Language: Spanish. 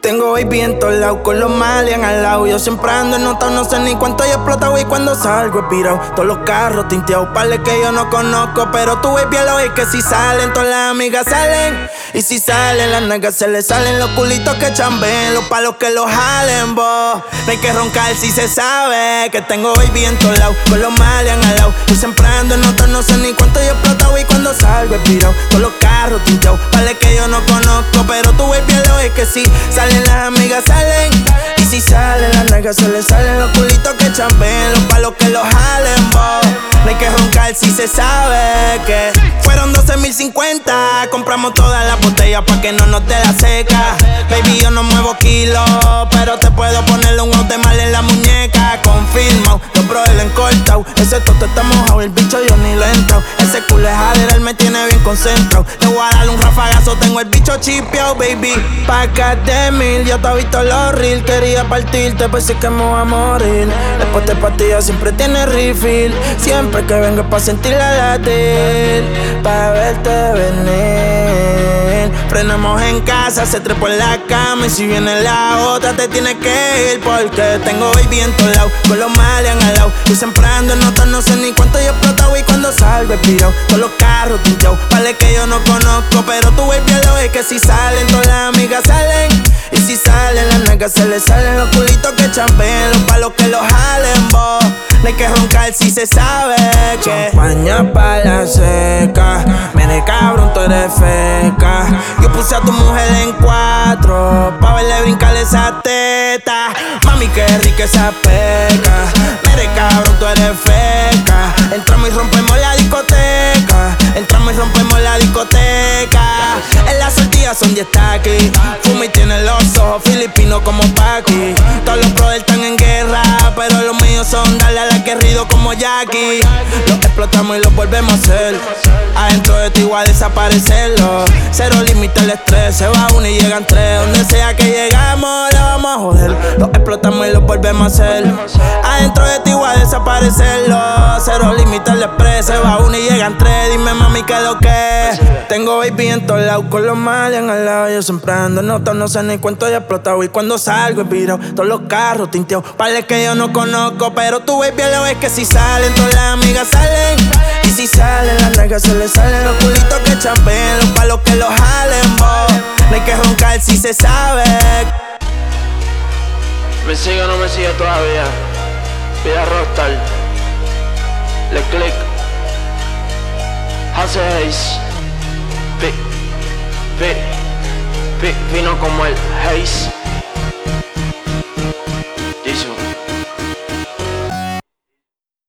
Tengo baby en todos lados, con los malian al lado. Yo siempre ando en nota, no sé ni cuánto yo explotado. Y cuando salgo he pirado, todos los carros tinteados. Parle que yo no conozco, pero tu baby lo es que si salen, todas las amigas salen. Y si salen, las nalgas se le salen. Los culitos que chamben, los palos que los jalen, bo. No hay que roncar si se sabe que tengo baby en todos lados, con los malian al lado. Yo siempre ando en nota, no sé ni cuánto yo explotado. Y cuando salgo he pirado, todos los carros tinteados. Parle que yo no conozco, pero tu baby lo es que si salen, las amigas salen. Y si salen, las nalgas se le salen. Los culitos que chamben, los palos que los jalen, bo. No hay que roncar si se sabe que fueron 12.050. Compramos todas las botellas pa' que no nos dé la seca. Baby, yo no muevo kilos, pero te puedo ponerle un out de mal en la muñeca. Confirmado, los bros le han cortado. Ese toto está mojado, el bicho yo ni lo he entrado. Ese culo es jadera, él me tiene bien concentrado. Le voy a dar un rafagazo, tengo el bicho chipeado, baby. Pacas de 1000, yo te he visto los reels. Quería partirte, pues sí que me voy a morir. Después de pastillas siempre tiene refill. Siempre que vengo pa' sentir la latir, pa' verte venir. Frenamos en casa, se trepó en la cama. Y si viene la otra te tienes que ir, porque tengo baby en todos lados, con los malian al lado. Y siempre ando en notas, no sé ni cuánto yo he explotado. Y cuando salgo he pirado, todos los carros tinteados. Vale que yo no conozco, pero tu baby lo es que si salen, todas las amigas salen. Y si salen, las nalgas se le salen. Los culitos que champen, los palos que los jalen, bo. No hay que roncar si se sabe que champaña pa' la seca. Mire cabrón, tú eres feca. Yo puse a tu mujer en 4 pa' verle brincar esa teta. Mami, qué rica esa peca. Mire cabrón, tú eres feca. Entramos y rompemos la discoteca. Entramos y rompemos la discoteca. En las sortillas son 10 taquis. Fumi tiene los ojos filipinos como Paqui. Todos los brothers están en guerra, pero los míos son darle al aguerrido como Jackie. Los explotamos y los volvemos a hacer. Adentro de ti voy a desaparecerlo. Cero límite el estrés, se va uno y llegan tres. Donde sea que llegamos, la vamos a joder. Los explotamos y los volvemos a hacer. Adentro de ti voy a desaparecerlo. Cero límite el estrés, se va uno y llegan tres. Dime mami qué es lo que es. Tengo baby en todos lados, con los malian al lado. Yo siempre ando en notas, no sé ni cuánto ya he explotado. Y cuando salgo he virado, todos los carros tinteados. Parle que yo no conozco, pero tu baby lo es que si salen, todas las amigas salen. Y si salen, las nalgas se le salen. Los culitos que champen, los palos que los jalen, bo. No hay que roncar si se sabe. ¿Me sigue o no me sigue todavía? Pida Rockstar, Le Click, Hace Haze, Fino como el Haze.